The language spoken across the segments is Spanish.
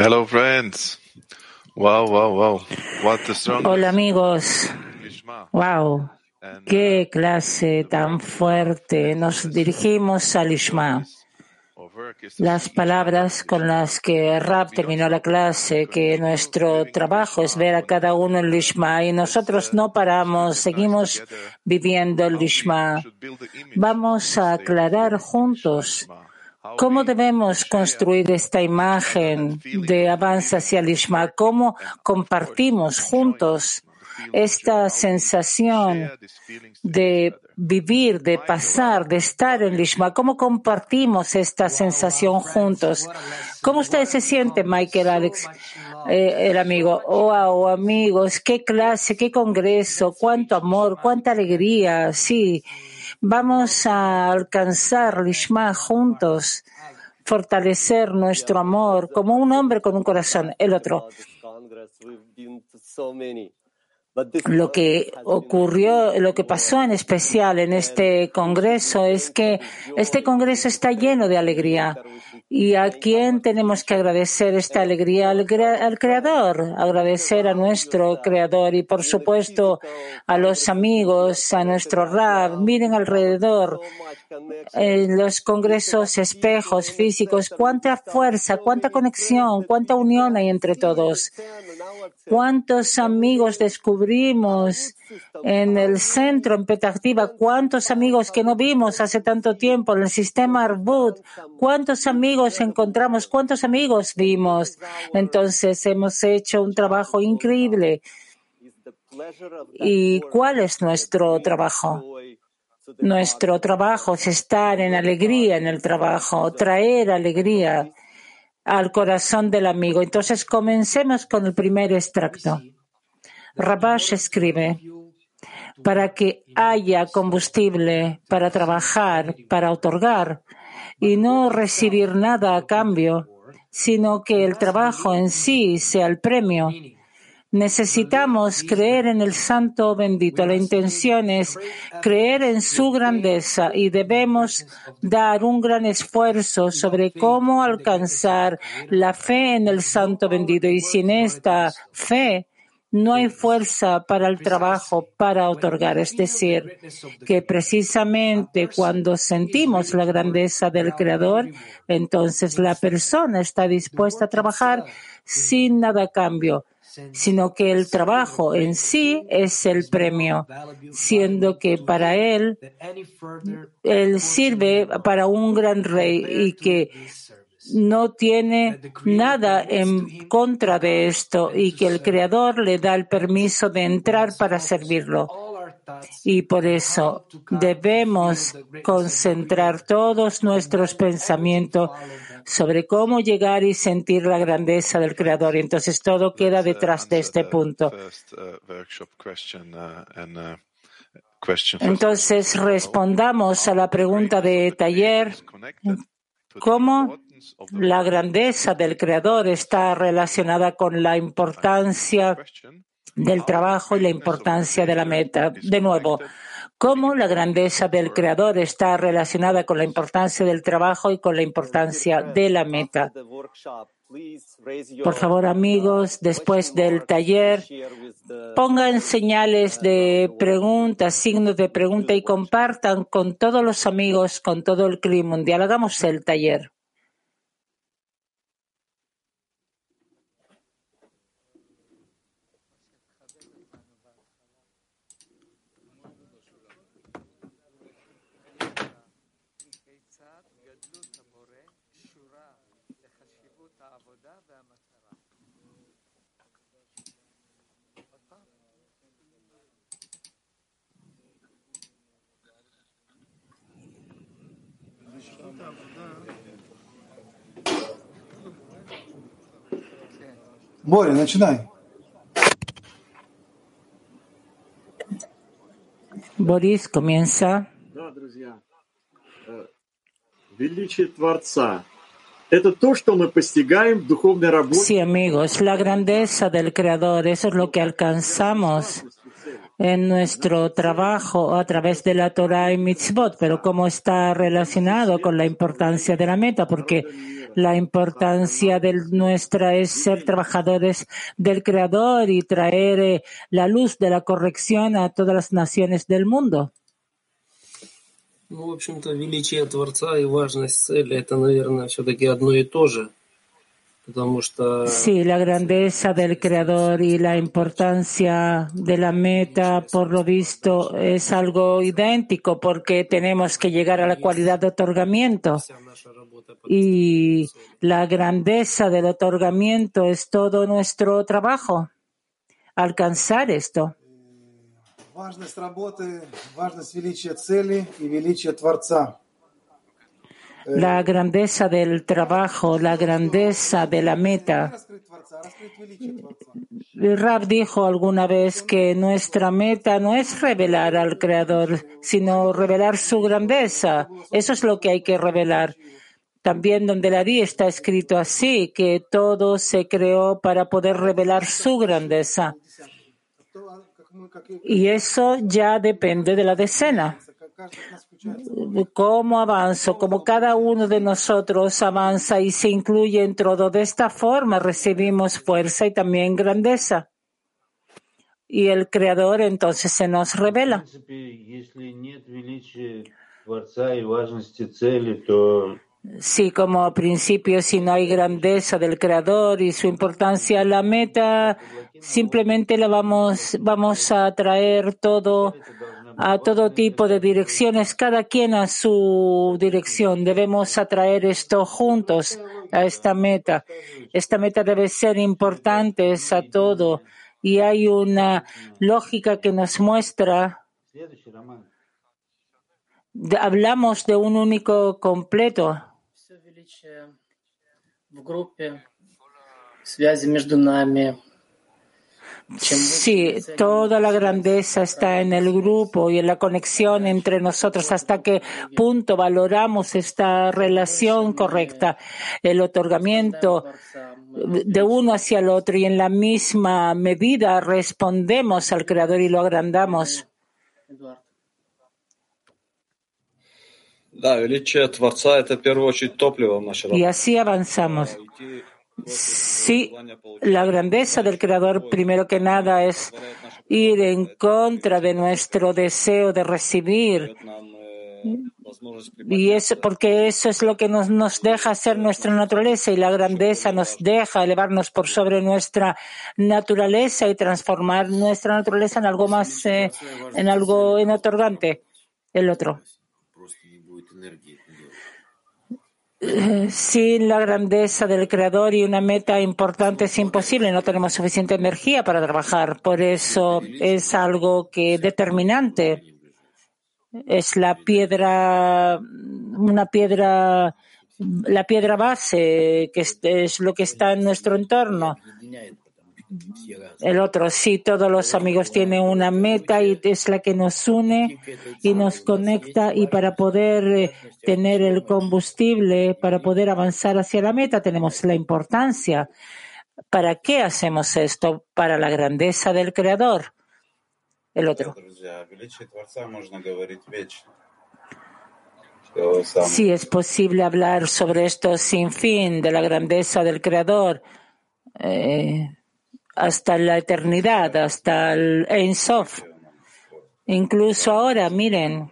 Hello, friends. Wow, wow, wow. What a strong Hola amigos, Lishma. wow, And qué clase tan fuerte. Nos dirigimos al Lishma. Las palabras con las que Rab terminó la clase, que nuestro trabajo es ver a cada uno el Lishma y nosotros no paramos, seguimos viviendo el Lishma. Vamos a aclarar juntos cómo debemos construir esta imagen de avance hacia el Lishma, cómo compartimos juntos esta sensación de vivir, de pasar, de estar en Lishma. ¿Cómo compartimos esta sensación juntos? ¿Cómo ustedes se sienten, Michael, Alex, el amigo? Oh, amigos, qué clase, qué congreso, cuánto amor, cuánta alegría. Sí, vamos a alcanzar Lishma juntos, fortalecer nuestro amor como un hombre con un corazón. El otro. Lo que ocurrió, lo que pasó en especial en este congreso es que este congreso está lleno de alegría. ¿Y a quién tenemos que agradecer esta alegría? Al Creador, agradecer a nuestro Creador y, por supuesto, a los amigos, a nuestro Rab. Miren alrededor, en los congresos, espejos físicos, cuánta fuerza, cuánta conexión, cuánta unión hay entre todos. ¿Cuántos amigos descubrimos en el centro, en Petah Tikva? ¿Cuántos amigos que no vimos hace tanto tiempo en el sistema Arbut? ¿Cuántos amigos encontramos? ¿Cuántos amigos vimos? Entonces hemos hecho un trabajo increíble. ¿Y cuál es nuestro trabajo? Nuestro trabajo es estar en alegría en el trabajo, traer alegría al corazón del amigo. Entonces, comencemos con el primer extracto. Rabash escribe, para que haya combustible para trabajar, para otorgar y no recibir nada a cambio, sino que el trabajo en sí sea el premio. Necesitamos creer en el Santo Bendito. La intención es creer en su grandeza y debemos dar un gran esfuerzo sobre cómo alcanzar la fe en el Santo Bendito. Y sin esta fe no hay fuerza para el trabajo, para otorgar. Es decir, que precisamente cuando sentimos la grandeza del Creador, entonces la persona está dispuesta a trabajar sin nada a cambio, sino que el trabajo en sí es el premio, siendo que para él sirve para un gran rey y que no tiene nada en contra de esto y que el Creador le da el permiso de entrar para servirlo. Y por eso debemos concentrar todos nuestros pensamientos sobre cómo llegar y sentir la grandeza del Creador. Y entonces todo queda detrás de este punto. Entonces respondamos a la pregunta de taller. ¿Cómo la grandeza del Creador está relacionada con la importancia del trabajo y la importancia de la meta? De nuevo, ¿cómo la grandeza del Creador está relacionada con la importancia del trabajo y con la importancia de la meta? Por favor, amigos, después del taller, pongan señales de pregunta, signos de pregunta y compartan con todos los amigos, con todo el clima mundial. Hagamos el taller. Боря, начинай. Boris, comienza. Да, друзья. Величие Творца – это то, что мы постигаем в духовной работе. Sí, amigos, la grandeza del Creador, eso es lo que alcanzamos en nuestro trabajo a través de la Torah y Mitzvot, pero cómo está relacionado con la importancia de la meta, porque la importancia de nuestra es ser trabajadores del Creador y traer la luz de la corrección a todas las naciones del mundo. Ну, в общем-то, величие Творца и важность цели — это, наверное, все-таки одно и то же, потому что... Sí, la grandeza del Creador y la importancia de la meta, por lo visto, es algo idéntico, porque tenemos que llegar a la cualidad de otorgamiento. Y la grandeza del otorgamiento es todo nuestro trabajo, alcanzar esto. Важность работы, важность величия цели и величия Творца. La grandeza del trabajo, la grandeza de la meta. Rab dijo alguna vez que nuestra meta no es revelar al Creador, sino revelar su grandeza. Eso es lo que hay que revelar. También donde la Ari está escrito así, que todo se creó para poder revelar su grandeza. Y eso ya depende de la decena. ¿Cómo avanzo? Como cada uno de nosotros avanza y se incluye en todo, de esta forma recibimos fuerza y también grandeza. Y el Creador entonces se nos revela. Sí, como principio, si no hay grandeza del Creador y su importancia, la meta simplemente la vamos a traer todo a todo tipo de direcciones, cada quien a su dirección. Debemos atraer esto juntos a esta meta. Esta meta debe ser importante a todo. Y hay una lógica que nos muestra. Hablamos de un único completo. Sí, toda la grandeza está en el grupo y en la conexión entre nosotros. ¿Hasta qué punto valoramos esta relación correcta? El otorgamiento de uno hacia el otro y en la misma medida respondemos al Creador y lo agrandamos. Y así avanzamos. Sí, la grandeza del Creador, primero que nada, es ir en contra de nuestro deseo de recibir. Y eso, porque eso es lo que nos deja ser nuestra naturaleza, y la grandeza nos deja elevarnos por sobre nuestra naturaleza y transformar nuestra naturaleza en algo más, en algo otorgante. El otro. Sin la grandeza del Creador y una meta importante es imposible, no tenemos suficiente energía para trabajar. Por eso es algo que determinante. Es la piedra base, que es lo que está en nuestro entorno. El otro, sí, todos los amigos tienen una meta y es la que nos une y nos conecta, y para poder tener el combustible, para poder avanzar hacia la meta, tenemos la importancia. ¿Para qué hacemos esto? Para la grandeza del Creador. El otro. Sí, es posible hablar sobre esto sin fin, de la grandeza del Creador. Hasta la eternidad, hasta el Ein Sof. Incluso ahora, miren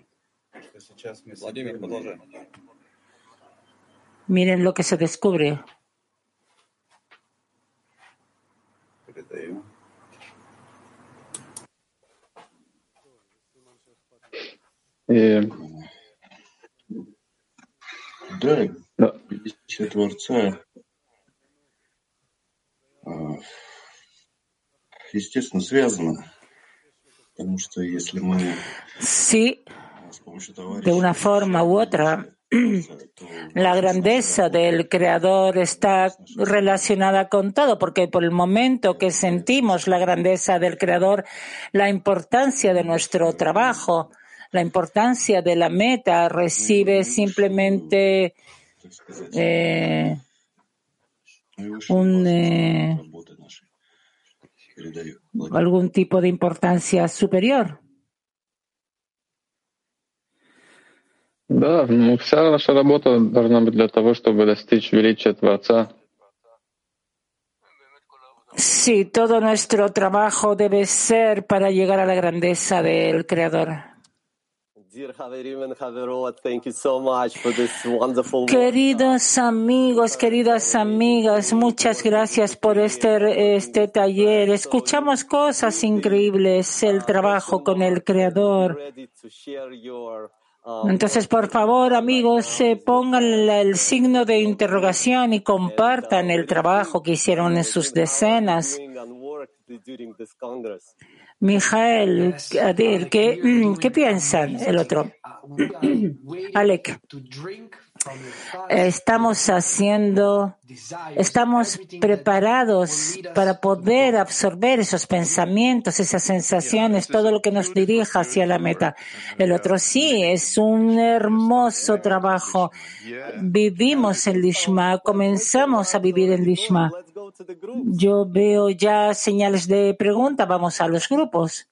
lo que se descubre. Да, величие Творца, естественно, связано, потому что если мы Sí, de una forma u otra, la grandeza del Creador está relacionada con todo, porque por el momento que sentimos la grandeza del Creador, la importancia de nuestro trabajo, la importancia de la meta recibe simplemente передаю. algún tipo de importancia superior. Да, вся наша работа должна быть для того, чтобы достичь величия Творца. Sí, todo nuestro trabajo debe ser para llegar a la grandeza del Creador. Queridos amigos, queridas amigas, muchas gracias por este taller. Escuchamos cosas increíbles, el trabajo con el Creador. Entonces, por favor, amigos, pongan el signo de interrogación y compartan el trabajo que hicieron en sus decenas. Mijael, Adil, ¿qué piensan el otro? Alec, estamos preparados para poder absorber esos pensamientos, esas sensaciones, todo lo que nos dirija hacia la meta. El otro sí, es un hermoso trabajo. Vivimos en Lishma, comenzamos a vivir en Lishma. Yo veo ya señales de pregunta, vamos a los grupos.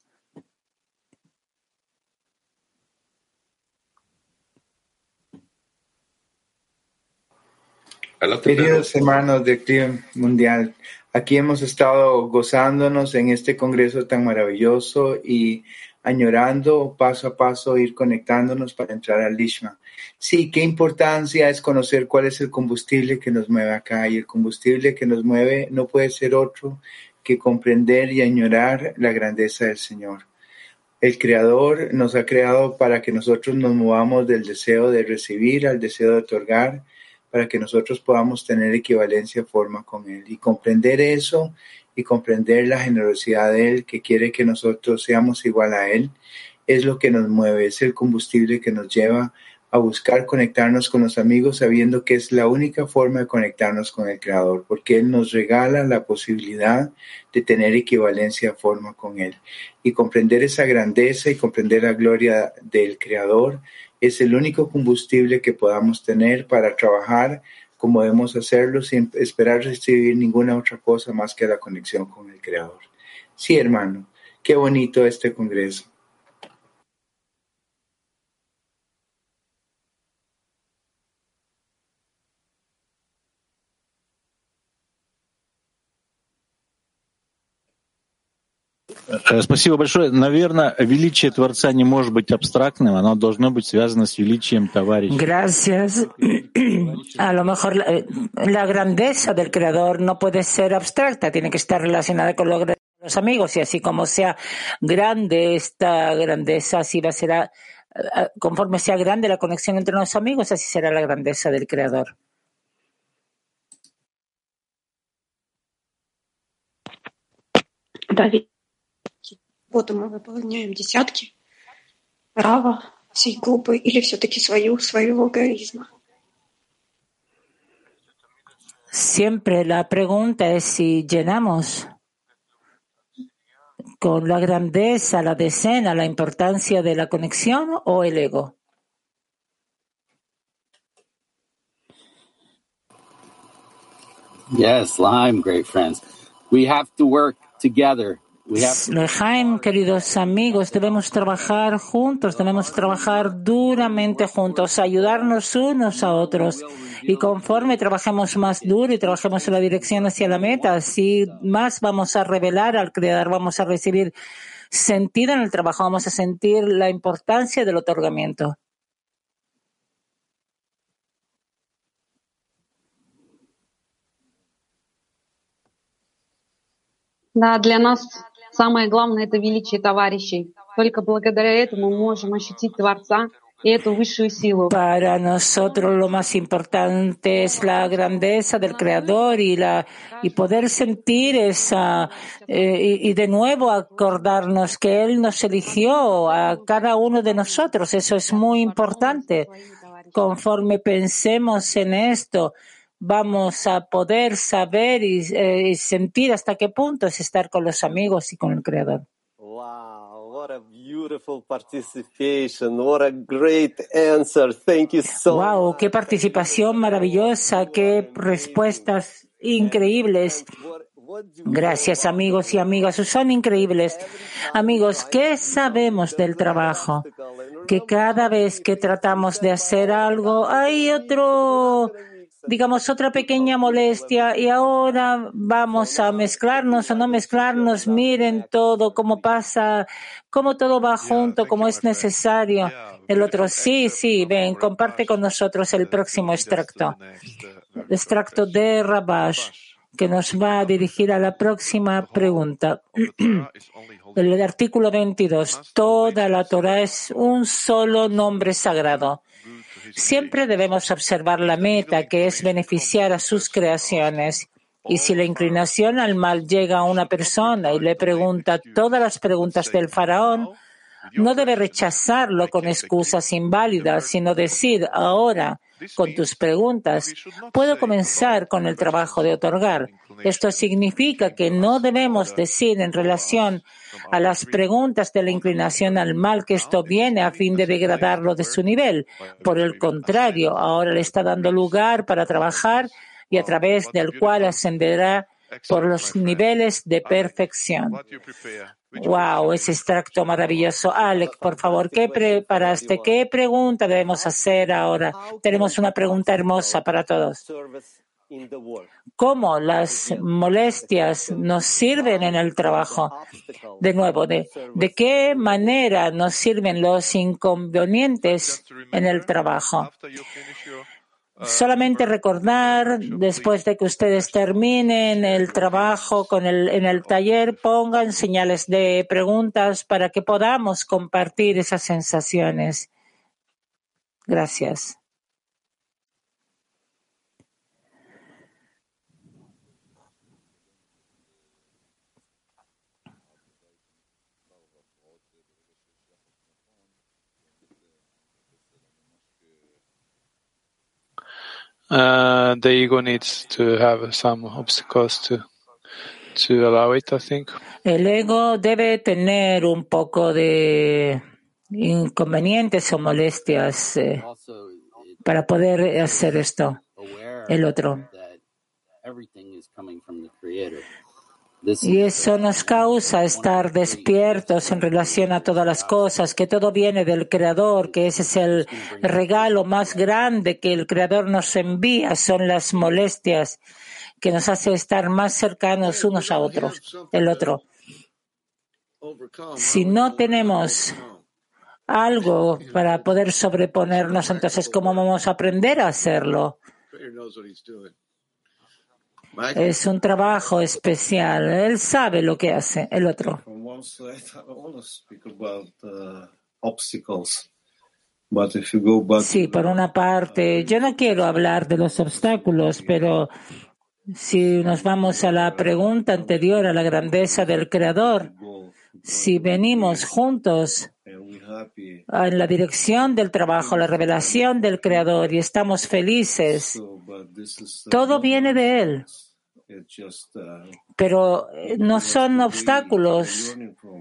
Queridos hermanos del Clima Mundial, aquí hemos estado gozándonos en este congreso tan maravilloso y añorando paso a paso ir conectándonos para entrar al Lishma. Sí, qué importancia es conocer cuál es el combustible que nos mueve acá, y el combustible que nos mueve no puede ser otro que comprender y añorar la grandeza del Señor. El Creador nos ha creado para que nosotros nos movamos del deseo de recibir al deseo de otorgar, para que nosotros podamos tener equivalencia forma con Él. Y comprender eso y comprender la generosidad de Él, que quiere que nosotros seamos igual a Él, es lo que nos mueve, es el combustible que nos lleva a buscar conectarnos con los amigos, sabiendo que es la única forma de conectarnos con el Creador, porque Él nos regala la posibilidad de tener equivalencia forma con Él. Y comprender esa grandeza y comprender la gloria del Creador es el único combustible que podamos tener para trabajar como debemos hacerlo sin esperar recibir ninguna otra cosa más que la conexión con el Creador. Sí, hermano, qué bonito este congreso. Спасибо большое. Наверное, величие Творца не может быть абстрактным, оно должно быть связано с величием товарища. Gracias. A lo mejor la grandeza del Creador no puede ser abstracta, tiene que estar relacionada con los amigos, y así como sea grande esta grandeza, así va a ser, conforme sea grande la conexión entre los amigos, así será la grandeza del Creador. Вот мы выполняем десятки, право всей группы или все-таки своего эгоизма? Siempre la pregunta es si llenamos con la grandeza, la decena, la importancia de la conexión o el ego. Yes, L'Haim, great friends. We have to work together. L'Haim, queridos amigos, debemos trabajar juntos, debemos trabajar duramente juntos, ayudarnos unos a otros. Y conforme trabajemos más duro y trabajemos en la dirección hacia la meta, así más vamos a revelar al Creador, vamos a recibir sentido en el trabajo, vamos a sentir la importancia del otorgamiento. Да, для нас самое главное — это величие товарищей. Только благодаря этому мы можем ощутить Творца y эту высшую силу. Para nosotros lo más importante es la grandeza del Creador y poder sentir esa y de nuevo acordarnos que Él nos eligió a cada uno de nosotros. Eso es muy importante. Conforme pensemos en esto, vamos a poder saber y sentir hasta qué punto es estar con los amigos y con el Creador. What a beautiful participation. What a great answer. Thank you so much. Wow, qué participación maravillosa, qué respuestas increíbles. Gracias, amigos y amigas. Son increíbles. Amigos, ¿qué sabemos del trabajo? Que cada vez que tratamos de hacer algo, hay otra pequeña molestia y ahora vamos a mezclarnos o no mezclarnos. Miren todo, cómo pasa, cómo todo va junto, cómo es necesario. El otro, sí, ven, comparte con nosotros el próximo extracto. El extracto de Rabash, que nos va a dirigir a la próxima pregunta. El artículo 22. Toda la Torah es un solo nombre sagrado. Siempre debemos observar la meta, que es beneficiar a sus creaciones. Y si la inclinación al mal llega a una persona y le pregunta todas las preguntas del faraón, no debe rechazarlo con excusas inválidas, sino decir, ahora, con tus preguntas, puedo comenzar con el trabajo de otorgar. Esto significa que no debemos decir en relación a las preguntas de la inclinación al mal que esto viene a fin de degradarlo de su nivel. Por el contrario, ahora le está dando lugar para trabajar y a través del cual ascenderá por los niveles de perfección. Wow, ese extracto maravilloso. Alec, por favor, ¿qué preparaste? ¿Qué pregunta debemos hacer ahora? Tenemos una pregunta hermosa para todos. ¿Cómo las molestias nos sirven en el trabajo? De nuevo, ¿de qué manera nos sirven los inconvenientes en el trabajo? Solamente recordar, después de que ustedes terminen el trabajo en el taller, pongan señales de preguntas para que podamos compartir esas sensaciones. Gracias. The ego needs to have some obstacles to allow it, I think. El ego debe tener un poco de inconvenientes o molestias para poder hacer esto. El otro. Y eso nos causa estar despiertos en relación a todas las cosas, que todo viene del Creador, que ese es el regalo más grande que el Creador nos envía, son las molestias que nos hace estar más cercanos unos a otros. El otro. Si no tenemos algo para poder sobreponernos, entonces, ¿cómo vamos a aprender a hacerlo? Es un trabajo especial. Él sabe lo que hace. El otro. Sí, por una parte, yo no quiero hablar de los obstáculos, pero si nos vamos a la pregunta anterior, a la grandeza del Creador, si venimos juntos en la dirección del trabajo, la revelación del Creador, y estamos felices, todo viene de Él. Pero no son obstáculos,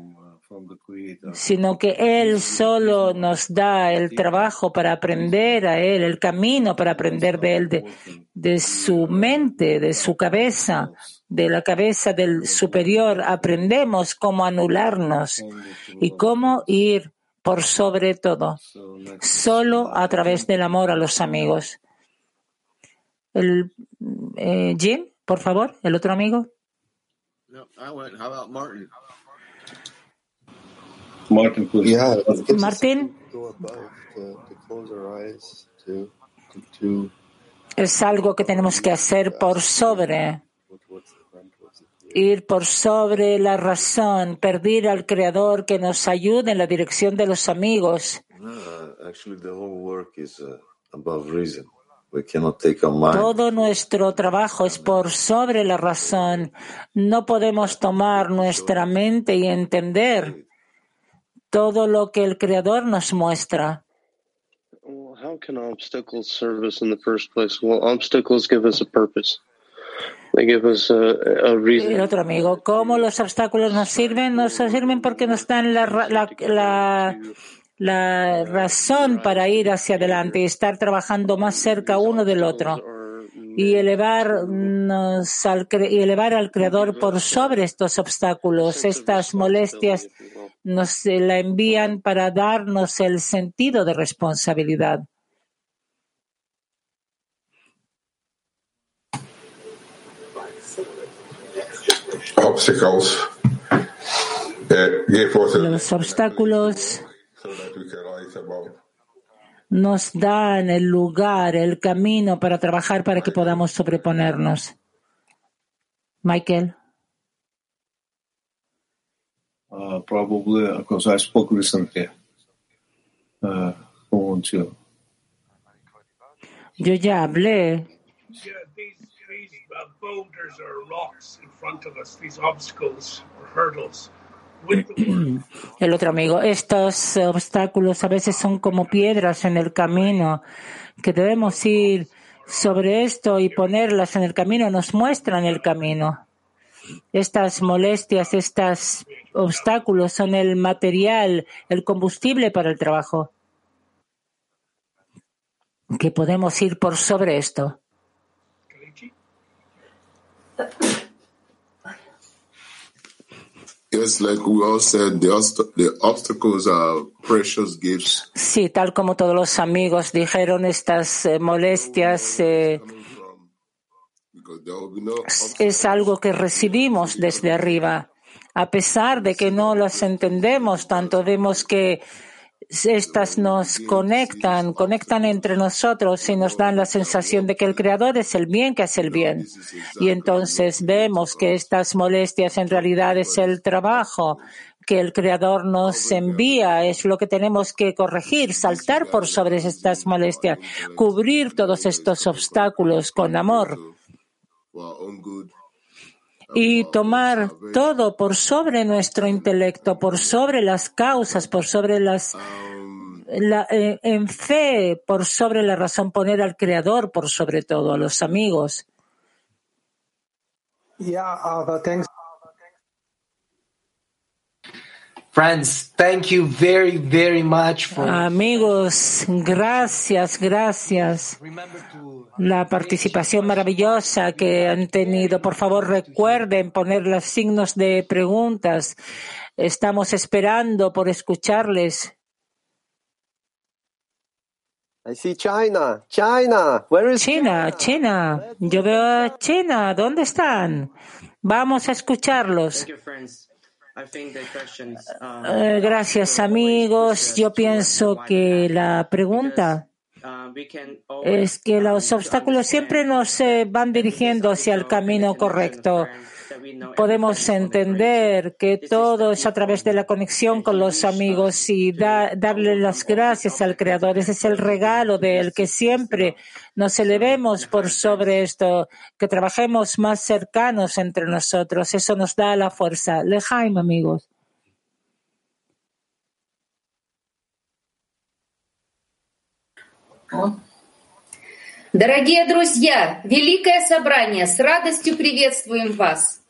sino que Él solo nos da el trabajo para aprender a Él, el camino para aprender de Él, de su mente, de su cabeza, de la cabeza del superior. Aprendemos cómo anularnos y cómo ir por sobre todo, solo a través del amor a los amigos. Jim, por favor, el otro amigo. Martín. Es algo que tenemos que hacer por sobre. Ir por sobre la razón, pedir al Creador que nos ayude en la dirección de los amigos. Todo nuestro trabajo es por sobre la razón. No podemos tomar nuestra mente y entender todo lo que el Creador nos muestra. How can obstacles serve us in the first place? Well, obstacles give us a purpose. They give us a reason. El otro amigo, ¿cómo los obstáculos nos sirven? Nos sirven porque nos dan la razón para ir hacia adelante y estar trabajando más cerca uno del otro. y elevar al Creador por sobre estos obstáculos. Estas molestias nos la envían para darnos el sentido de responsabilidad. Los obstáculos nos dan el lugar, el camino para trabajar para que podamos sobreponernos. Michael. Probably because I spoke recently. Yo ya hablé. Boulders or rocks in front of us, these obstacles or hurdles. El otro amigo, estos obstáculos a veces son como piedras en el camino, que debemos ir sobre esto y ponerlas en el camino, nos muestran el camino. Estas molestias, estos obstáculos son el material, el combustible para el trabajo. Que podemos ir por sobre esto. Yes, like we all said, the obstacles are precious gifts. Sí, tal como todos los amigos dijeron, estas molestias es algo que recibimos desde arriba. A pesar de que no las entendemos tanto, vemos que estas nos conectan entre nosotros y nos dan la sensación de que el Creador es el bien que hace el bien. Y entonces vemos que estas molestias en realidad es el trabajo que el Creador nos envía, es lo que tenemos que corregir, saltar por sobre estas molestias, cubrir todos estos obstáculos con amor y tomar todo por sobre nuestro intelecto, por sobre las causas, por sobre en fe, por sobre la razón, poner al Creador por sobre todo, a los amigos. Friends, thank you very, very much for... Amigos, gracias. La participación maravillosa que han tenido. Por favor, recuerden poner los signos de preguntas. Estamos esperando por escucharles. I see China. Where is China. Yo veo a China. ¿Dónde están? Vamos a escucharlos. Gracias, amigos. Yo pienso que la pregunta es que los obstáculos siempre nos van dirigiendo hacia el camino correcto. Podemos entender que todo es a través de la conexión con los amigos y darle las gracias al Creador. Ese es el regalo de Él, que siempre nos elevemos por sobre esto, que trabajemos más cercanos entre nosotros. Eso nos da la fuerza. Lejaim, amigos. Дорогие друзья, великое собрание, с радостью приветствуем вас.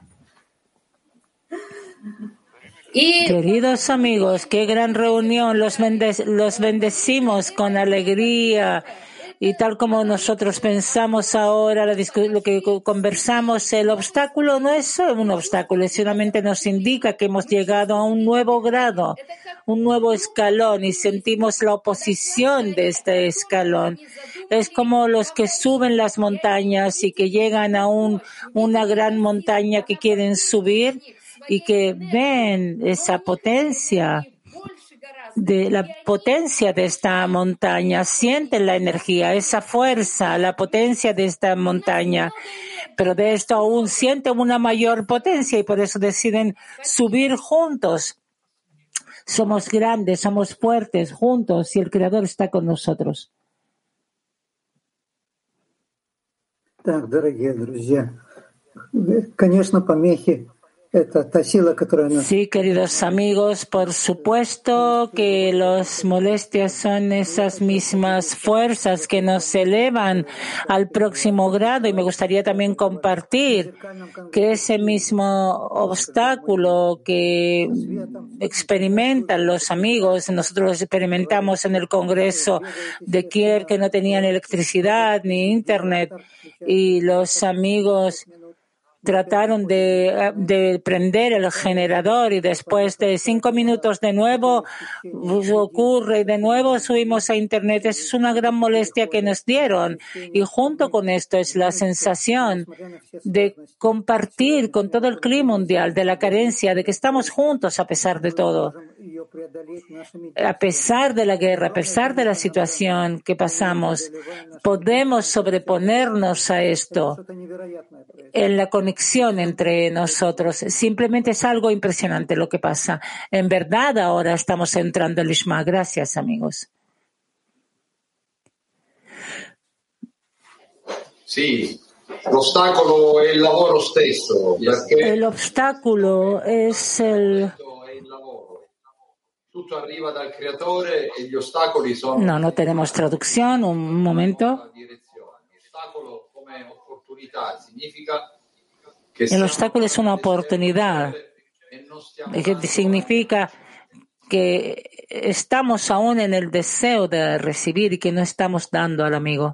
Queridos amigos, qué gran reunión, los bendecimos con alegría y tal como nosotros pensamos ahora, lo que conversamos, el obstáculo no es solo un obstáculo, solamente nos indica que hemos llegado a un nuevo grado, un nuevo escalón y sentimos la oposición de este escalón. Es como los que suben las montañas y que llegan a una gran montaña que quieren subir y que ven esa potencia de esta montaña, sienten la energía, esa fuerza, la potencia de esta montaña, pero de esto aún sienten una mayor potencia y por eso deciden subir juntos. Somos grandes, somos fuertes juntos y el Creador está con nosotros. Так, дорогие друзья, конечно, помехи Sí, queridos amigos, por supuesto que las molestias son esas mismas fuerzas que nos elevan al próximo grado, y me gustaría también compartir que ese mismo obstáculo que experimentan los amigos, nosotros lo experimentamos en el Congreso de Kiev, que no tenían electricidad ni internet, y los amigos trataron de prender el generador, y después de 5 minutos de nuevo ocurre y de nuevo subimos a internet. Esa es una gran molestia que nos dieron, y junto con esto es la sensación de compartir con todo el clima mundial, de la carencia, de que estamos juntos a pesar de todo, a pesar de la guerra, a pesar de la situación que pasamos. Podemos sobreponernos a esto en la conexión entre nosotros. Simplemente es algo impresionante lo que pasa. En verdad, ahora estamos entrando en el Ishma. Gracias, amigos. Sì, l'ostacolo è il lavoro stesso. El obstáculo es el... Tutto arriva dal creatore e gli ostacoli sono... No tenemos traducción. Un momento. El obstáculo es una oportunidad, que significa que estamos aún en el deseo de recibir y que no estamos dando al amigo.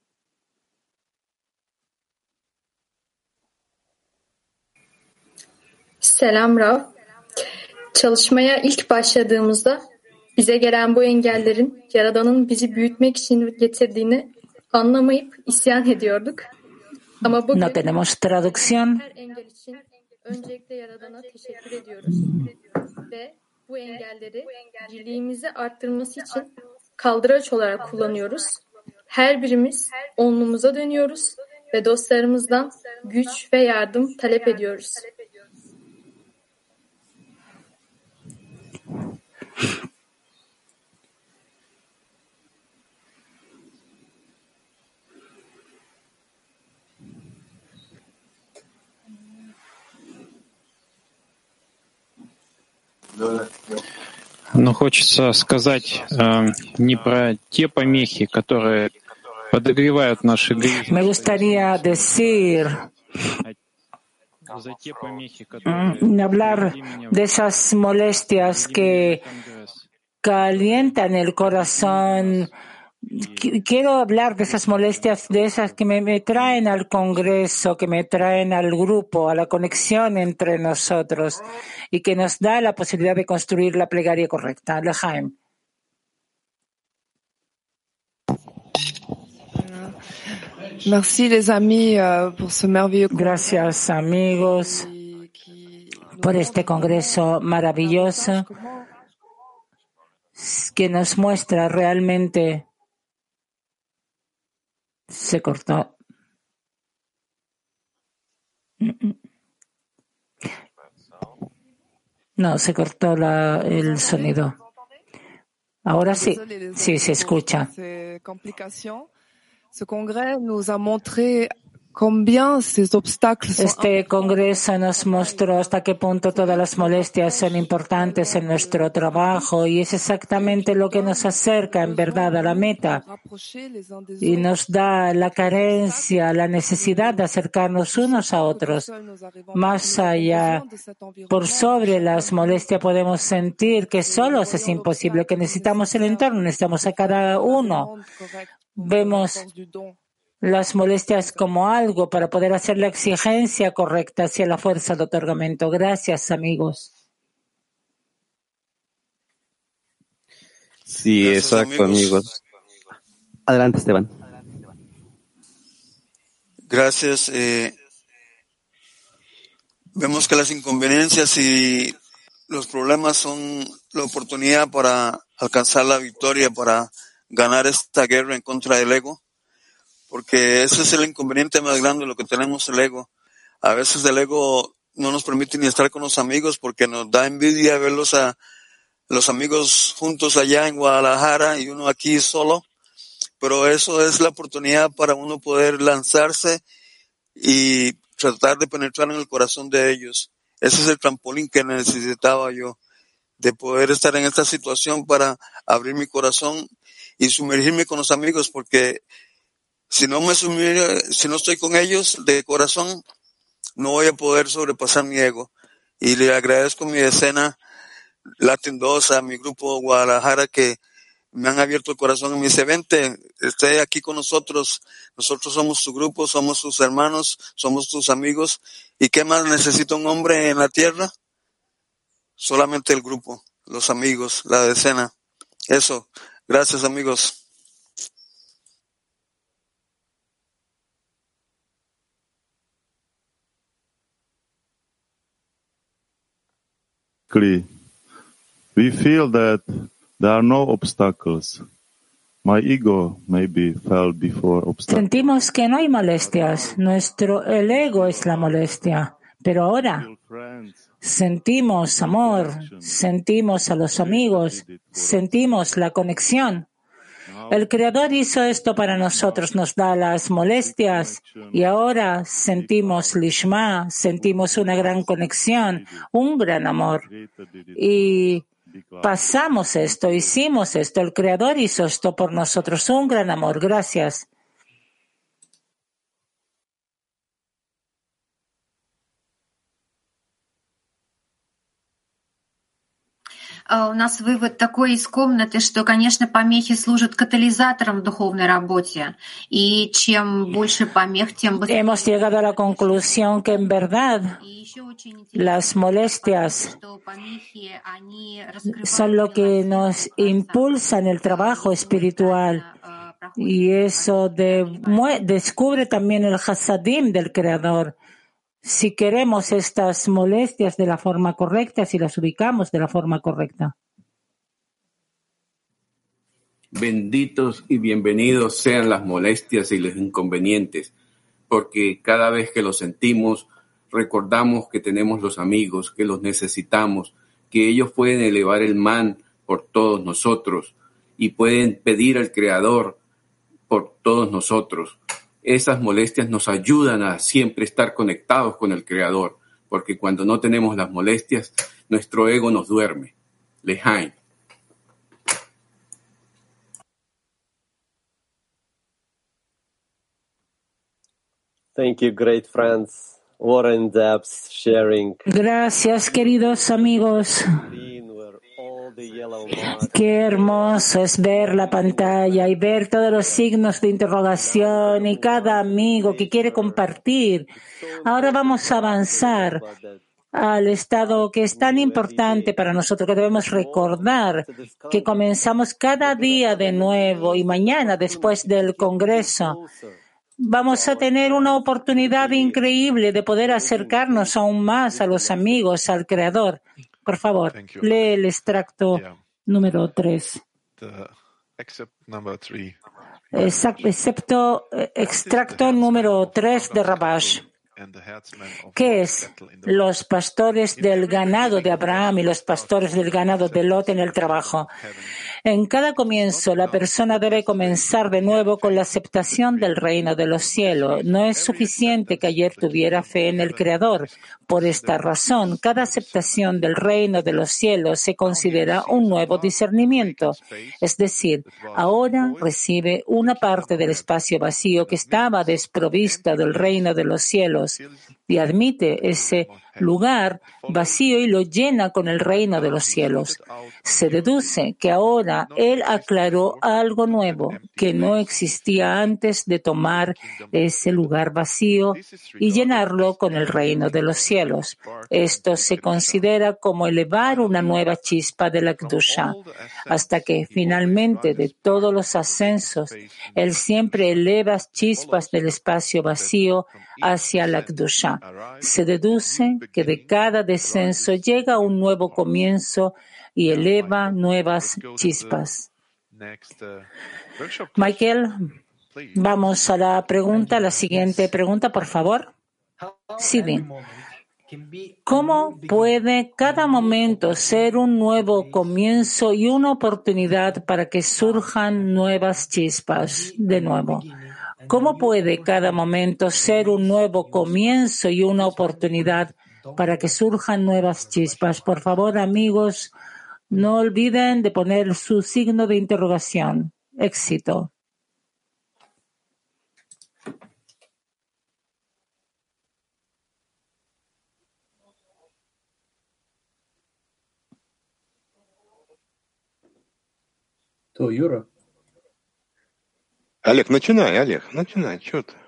Selam Rav. Çalışmaya ilk başladığımızda bize gelen bu engellerin Yaradan'ın bizi büyütmek için getirdiğini anlamayıp isyan ediyorduk. Ama bugün no tenemos traducción. Her engel için öncelikle Yaradan'a teşekkür ediyoruz. Ve bu engelleri birliğimizi arttırması için kaldıraç olarak kullanıyoruz. Her birimiz onluğumuza dönüyoruz ve dostlarımızdan güç ve yardım talep ediyoruz. Но хочется сказать не про те помехи, которые подогревают наши грехи. Me gustaría decir, hablar de esas molestias que calientan el corazón. Quiero hablar de esas molestias, de esas que me traen al Congreso, que me traen al grupo, a la conexión entre nosotros, y que nos da la posibilidad de construir la plegaria correcta. Lejaim. Merci les amis pour ce merveilleux. Gracias amigos por este congreso maravilloso que nos muestra realmente. Se cortó. No, se cortó el sonido. Ahora sí, sí se escucha. Ce congrès nous a montré combien ces obstacles sont Este congreso nos mostró hasta qué punto todas las molestias son importantes en nuestro trabajo, y es exactamente lo que nos acerca en verdad a la meta y nos da la carencia, la necesidad de acercarnos unos a otros. Más allá, por sobre las molestias, podemos sentir que solos es imposible, que necesitamos el entorno, necesitamos a cada uno. Vemos las molestias como algo para poder hacer la exigencia correcta hacia la fuerza de otorgamiento. Gracias, amigos. Sí, gracias, exacto, amigos. Adelante, Esteban. Gracias. Vemos que las inconveniencias y los problemas son la oportunidad para alcanzar la victoria, para ganar esta guerra en contra del ego. Porque ese es el inconveniente más grande, lo que tenemos el ego. A veces el ego no nos permite ni estar con los amigos porque nos da envidia verlos a los amigos juntos allá en Guadalajara y uno aquí solo. Pero eso es la oportunidad para uno poder lanzarse y tratar de penetrar en el corazón de ellos. Ese es el trampolín que necesitaba yo, de poder estar en esta situación para abrir mi corazón y sumergirme con los amigos, porque si no estoy con ellos de corazón, no voy a poder sobrepasar mi ego. Y le agradezco a mi decena Latin 2, a mi grupo Guadalajara, que me han abierto el corazón y me dice, vente, esté aquí con nosotros somos tu grupo, somos tus hermanos, somos tus amigos, ¿y qué más necesita un hombre en la tierra? Solamente el grupo, los amigos, la decena. Eso, gracias amigos. We feel that there are no obstacles. My ego maybe fell before obstacles. Sentimos que no hay molestias. El ego es la molestia. Pero ahora sentimos amor, sentimos a los amigos, sentimos la conexión. El Creador hizo esto para nosotros, nos da las molestias y ahora sentimos Lishma, sentimos una gran conexión, un gran amor. Y pasamos esto, hicimos esto, el Creador hizo esto por nosotros, un gran amor. Gracias. У нас вывод такой из комнаты, что, конечно, помехи служат катализатором в духовной работе. И чем больше помех, тем быстрее. Hemos llegado a la conclusión que en verdad las molestias son lo que nos impulsa en el trabajo espiritual. Y eso descubre también el hasadim del Creador. Si queremos estas molestias de la forma correcta, si las ubicamos de la forma correcta. Benditos y bienvenidos sean las molestias y los inconvenientes, porque cada vez que los sentimos, recordamos que tenemos los amigos, que los necesitamos, que ellos pueden elevar el man por todos nosotros y pueden pedir al Creador por todos nosotros. Esas molestias nos ayudan a siempre estar conectados con el Creador, porque cuando no tenemos las molestias, nuestro ego nos duerme. Lejaim. Thank you, great friends. What in depth sharing. Gracias, queridos amigos. Qué hermoso es ver la pantalla y ver todos los signos de interrogación y cada amigo que quiere compartir. Ahora vamos a avanzar al estado que es tan importante para nosotros, que debemos recordar que comenzamos cada día de nuevo y mañana, después del Congreso, vamos a tener una oportunidad increíble de poder acercarnos aún más a los amigos, al Creador. Por favor, lee el extracto número 3. Extracto número 3 de Rabash. ¿Qué es? Los pastores del ganado de Abraham y los pastores del ganado de Lot en el trabajo. En cada comienzo, la persona debe comenzar de nuevo con la aceptación del reino de los cielos. No es suficiente que ayer tuviera fe en el Creador. Por esta razón, cada aceptación del reino de los cielos se considera un nuevo discernimiento. Es decir, ahora recibe una parte del espacio vacío que estaba desprovista del reino de los cielos y admite ese lugar vacío y lo llena con el reino de los cielos. Se deduce que ahora él aclaró algo nuevo que no existía antes de tomar ese lugar vacío y llenarlo con el reino de los cielos. Esto se considera como elevar una nueva chispa de la Kedusha, hasta que finalmente de todos los ascensos, él siempre eleva chispas del espacio vacío hacia la Kedusha. Se deduce que de cada descenso llega un nuevo comienzo y eleva nuevas chispas. Michael, vamos a la siguiente pregunta, por favor. Sidi, ¿cómo puede cada momento ser un nuevo comienzo y una oportunidad para que surjan nuevas chispas de nuevo? ¿Cómo puede cada momento ser un nuevo comienzo y una oportunidad para que surjan nuevas chispas. Por favor, amigos, no olviden de poner su signo de interrogación. Éxito. То, Юра? Олег, начинай, что ты?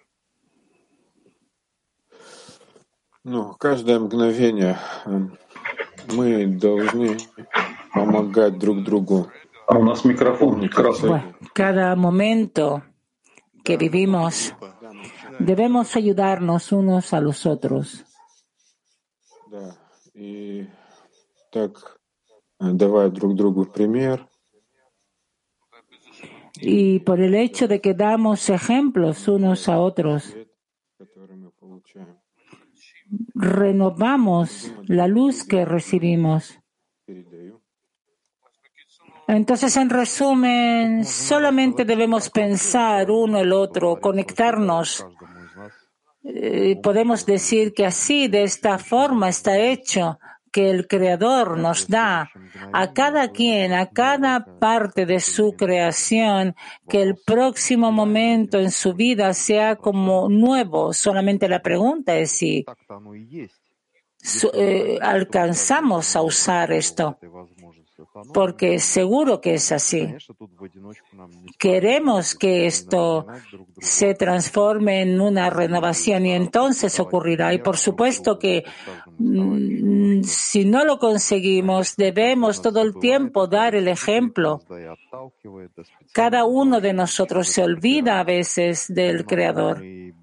Каждое мгновение мы должны помогать друг другу. А у нас микрофон Bueno, cada momento que vivimos debemos ayudarnos unos a los otros. Да, и так давая друг другу пример. Y por el hecho de que damos ejemplos unos a otros, renovamos la luz que recibimos. Entonces, en resumen, solamente debemos pensar uno el otro, conectarnos. Podemos decir que así, de esta forma, está hecho, que el Creador nos da a cada quien, a cada parte de su creación, que el próximo momento en su vida sea como nuevo. Solamente la pregunta es si alcanzamos a usar esto, porque seguro que es así. Queremos que esto se transforme en una renovación y entonces ocurrirá. Y por supuesto que si no lo conseguimos, debemos todo el tiempo dar el ejemplo. Cada uno de nosotros se olvida a veces del Creador.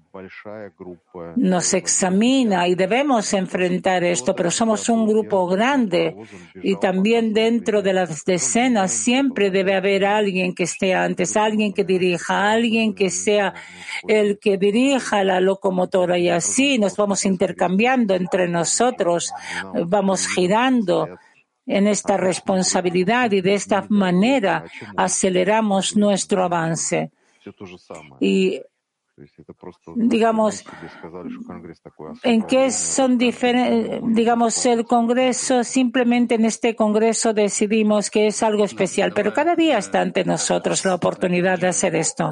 Nos examina y debemos enfrentar esto, pero somos un grupo grande y también dentro de las decenas siempre debe haber alguien que esté antes, alguien que dirija, alguien que sea el que dirija la locomotora y así nos vamos intercambiando entre nosotros, vamos girando en esta responsabilidad y de esta manera aceleramos nuestro avance. Y digamos, ¿en qué son diferentes? Digamos, el Congreso, simplemente en este Congreso decidimos que es algo especial, pero cada día está ante nosotros la oportunidad de hacer esto.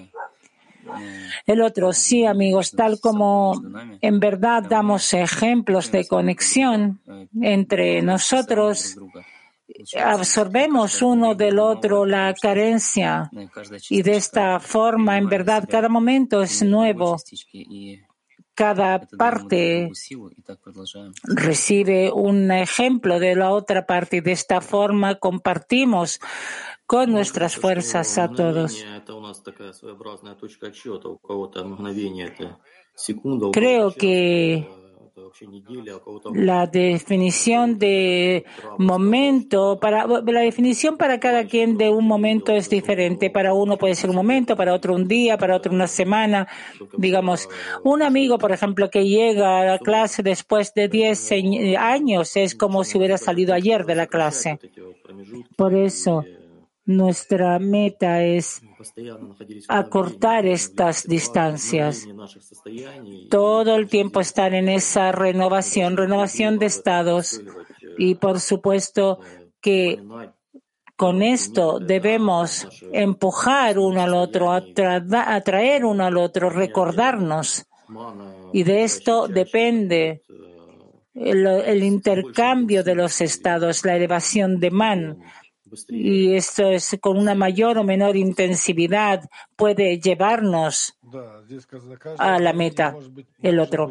El otro, sí, amigos, tal como en verdad damos ejemplos de conexión entre nosotros, absorbemos uno del otro la carencia y de esta forma, en verdad, cada momento es nuevo. Cada parte recibe un ejemplo de la otra parte y de esta forma compartimos con nuestras fuerzas a todos. Creo que la definición de momento, la definición para cada quien de un momento es diferente. Para uno puede ser un momento, para otro un día, para otro una semana. Digamos, un amigo, por ejemplo, que llega a la clase después de 10 años es como si hubiera salido ayer de la clase. Por eso, nuestra meta es acortar estas distancias. Todo el tiempo estar en esa renovación de estados. Y por supuesto que con esto debemos empujar uno al otro, atraer uno al otro, recordarnos. Y de esto depende el intercambio de los estados, la elevación de man. Y esto es con una mayor o menor intensividad puede llevarnos a la meta. El otro.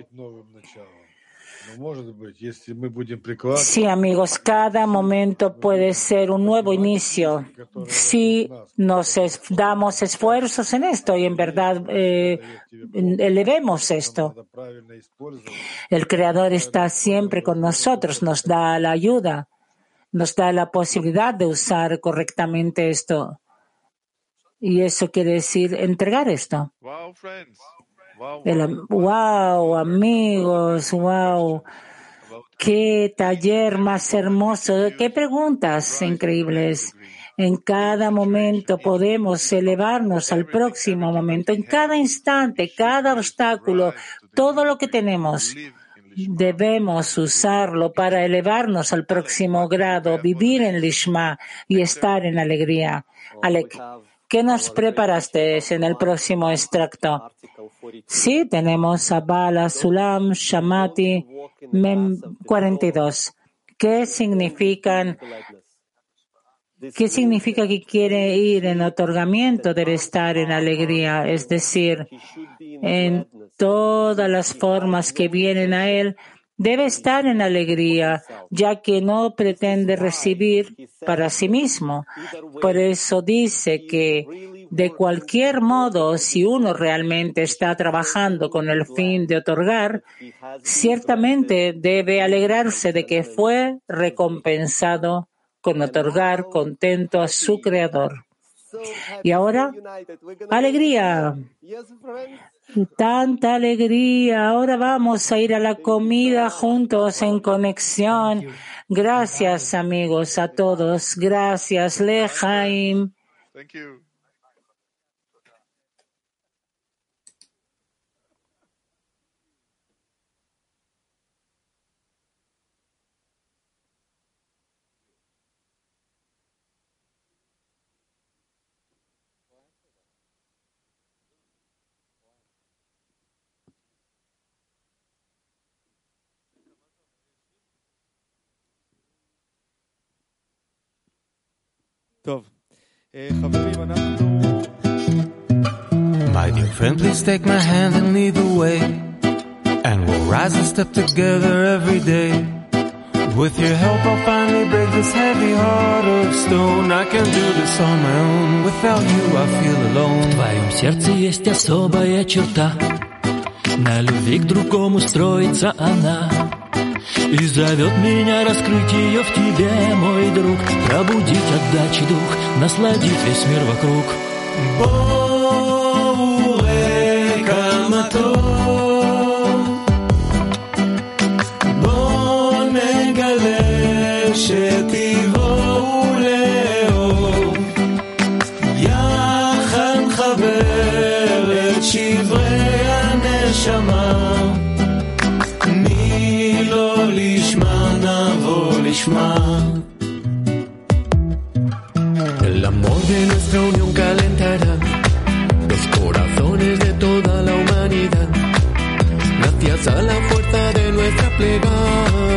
Sí, amigos, cada momento puede ser un nuevo inicio si nos damos esfuerzos en esto y en verdad elevemos esto. El Creador está siempre con nosotros, nos da la ayuda. Nos da la posibilidad de usar correctamente esto. Y eso quiere decir entregar esto. Wow, amigos, wow. Qué taller más hermoso. Qué preguntas increíbles. En cada momento podemos elevarnos al próximo momento. En cada instante, cada obstáculo, todo lo que tenemos. debemos usarlo para elevarnos al próximo grado, vivir en Lishma y estar en alegría. Alec, ¿qué nos preparaste en el próximo extracto? Sí, tenemos a Bala Sulam Shamati Mem 42. ¿Qué significa que quiere ir en otorgamiento del estar en alegría? Es decir, en todas las formas que vienen a él, debe estar en alegría, ya que no pretende recibir para sí mismo. Por eso dice que, de cualquier modo, si uno realmente está trabajando con el fin de otorgar, ciertamente debe alegrarse de que fue recompensado con otorgar contento a su Creador. Y ahora, alegría. Tanta alegría. Ahora vamos a ir a la comida juntos en conexión. Gracias, amigos, a todos. Gracias, Lejaim. My dear friend, please take my hand and lead the way, and we'll rise and step together every day. With your help I'll finally break this heavy heart of stone. I can't do this on my own, without you I feel alone. В твоем сердце есть особая черта, на любви к другому строится она, и зовет меня раскрыть ее в тебе, мой друг, пробудить отдачи дух, насладить весь мир вокруг. שתבואו לאור, יחד נחבר את שברי הנשמה, ni lo lishma navo lishma. El amor de nuestra unión calentará los corazones de toda la humanidad, gracias a la fuerza de nuestra plegaria.